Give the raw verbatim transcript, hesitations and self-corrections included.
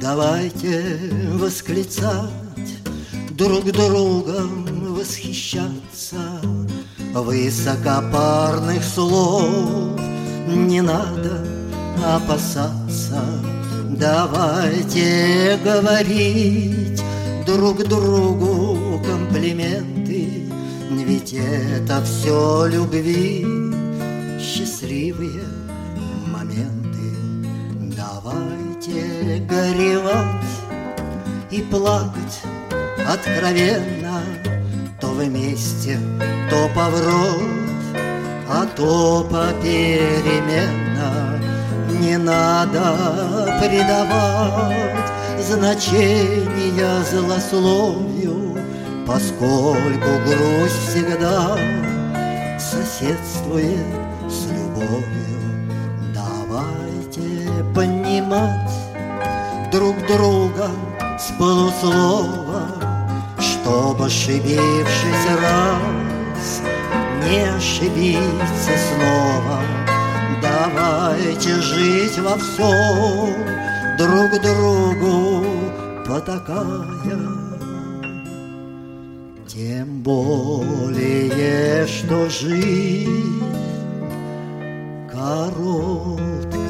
Давайте восклицать, друг другом восхищаться. Высокопарных слов не надо опасаться. Давайте говорить друг другу комплименты, ведь это все любви, счастливые моменты. Давайте горевать и плакать откровенно, то вместе, то повровь, а то попеременно. Не надо придавать значения злословию, поскольку грусть всегда соседствует с любовью. Давайте понимать друг друга с полуслова, чтобы, ошибившись раз, не ошибиться снова. Давайте жить во всем друг другу потакая, тем более, что жизнь короткая.